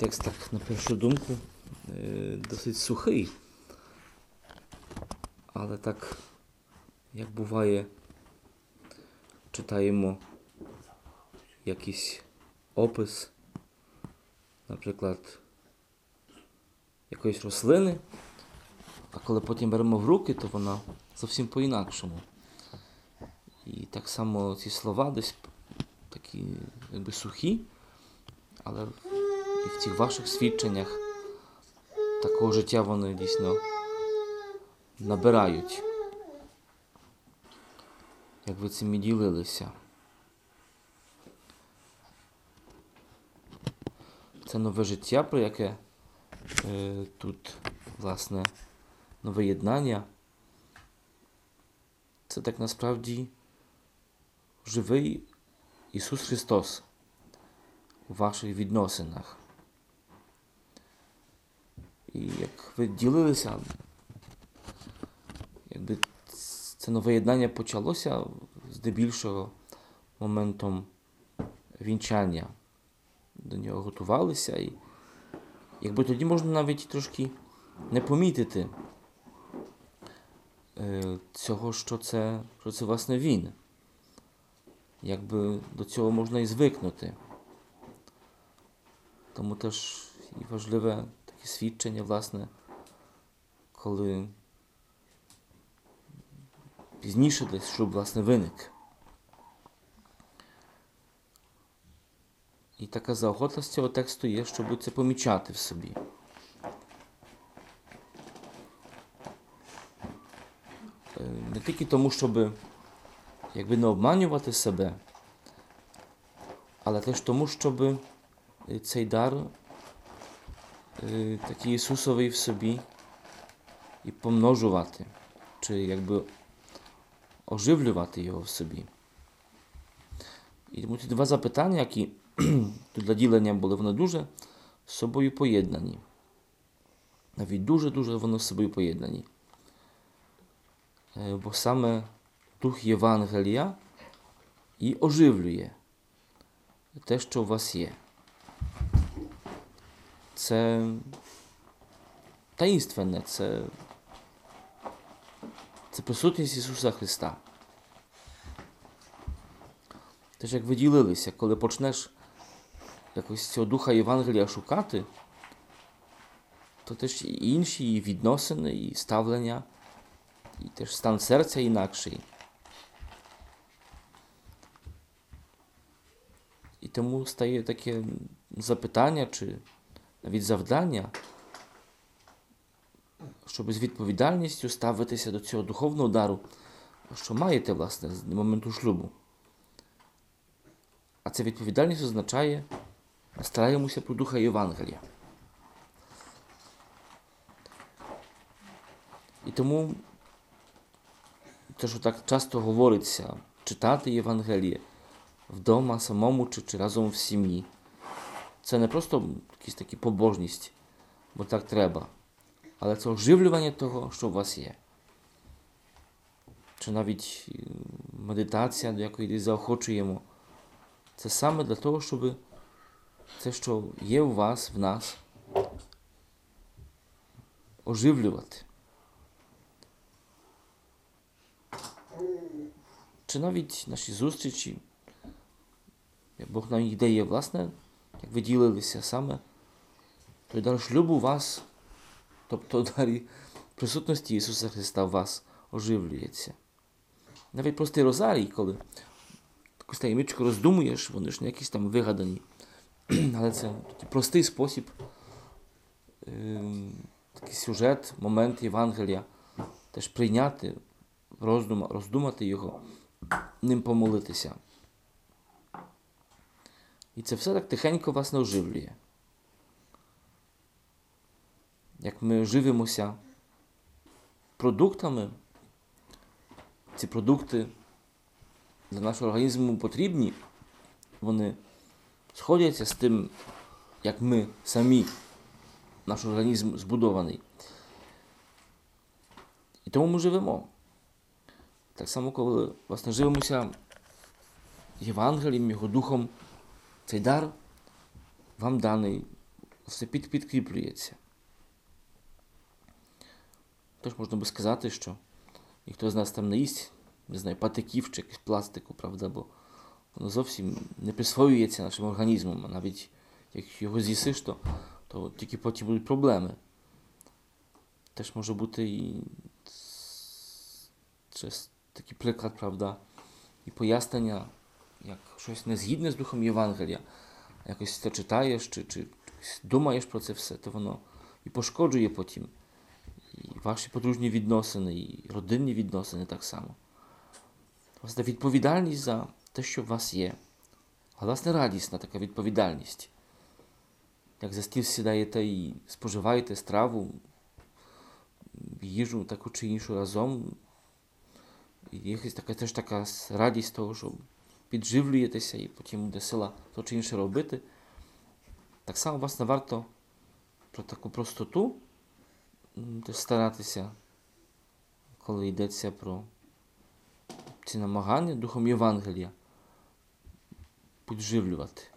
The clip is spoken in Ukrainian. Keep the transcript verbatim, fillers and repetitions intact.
текст, так, на першу думку, досить сухий. Але так, як буває, читаємо якийсь опис, наприклад, якоїсь рослини, а коли потім беремо в руки, то вона зовсім по-інакшому. І так само ці слова десь такі, якби сухі, але і в цих ваших свідченнях такого життя вони дійсно набирають. Як ви цим і ділилися. Це нове життя, про яке е, тут, власне, нове єднання. Це так насправді живий Ісус Христос у ваших відносинах. І як ви ділилися, якби це нове єднання почалося здебільшого моментом вінчання. До нього готувалися, і якби тоді можна навіть трошки не помітити е, цього, що це, що це власне він. Якби до цього можна і звикнути. Тому теж і важливе таке свідчення, власне, коли пізніше десь шлюб, власне, виник. І така заохота з цього тексту є, щоб це помічати в собі. Не тільки тому, щоб якби не обманювати себе, але теж тому, щоб цей дар такий Ісусовий в собі і помножувати, чи якби оживлювати його в собі. І тому ці два запитання, які тут для ділення були, вони дуже з собою поєднані. Навіть дуже-дуже вони з собою поєднані. Бо саме Дух Євангелія і оживлює те, що у вас є. Це таїнственне, це, це присутність Ісуса Христа. Теж як ви ділилися, коли почнеш якось цього Духа Євангелія шукати, то теж і інші і відносини, і ставлення, і теж стан серця інакший. І тому стає таке запитання, чи навіть завдання, щоб з відповідальністю ставитися до цього духовного дару, що маєте, власне, з моменту шлюбу. А ця відповідальність означає, стараємося про Духа Євангелія. І тому те, що так часто говориться, читати Євангеліє вдома, самому чи, чи разом в сім'ї, це не просто якась така побожність, бо так треба, але це оживлювання того, що у вас є. Чи навіть медитація, до якої десь заохочуємо. Це саме для того, щоб це, що є у вас, в нас, оживлювати. Чи навіть наші зустрічі, як Бог нам їх дає, власне, як ви ділилися саме, той дар шлюбу у вас, тобто дарі присутності Ісуса Христа в вас оживлюється. Навіть простий розарій, коли таку таємничку роздумуєш, вони ж не якісь там вигадані, але це такий простий спосіб, е, такий сюжет, момент Євангелія, теж прийняти, роздума, роздумати його, ним помолитися. І це все так тихенько вас не оживлює. Як ми живимося продуктами, ці продукти для нашого організму потрібні, вони сходяться з тим, як ми самі, наш організм збудований. І тому ми живемо. Так само, коли, власне, живемося Євангелієм, Його Духом, цей дар вам даний все під, підкріплюється. Тож можна би сказати, що ніхто з нас там не їсть, не знаю, патиків чи якогось пластику, правда, бо воно зовсім не присвоюється нашим організмом, а навіть як його з'їсиш, то, то тільки потім будуть проблеми. Теж може бути і такий приклад, правда, і пояснення, як щось не згідне з духом Євангелія, якось це читаєш, чи, чи думаєш про це все, то воно і пошкоджує потім і ваші подружні відносини, і родинні відносини так само. Власне, відповідальність за те, що у вас є. А власне, радісна така відповідальність. Як за стіл сідаєте і споживаєте страву, їжу таку чи іншу разом, і якась така, теж така радість того, що підживлюєтеся і потім буде сила то чи інше робити. Так само, власне, варто про таку простоту теж старатися, коли йдеться про ці намагання Духом Євангелія підживлювати.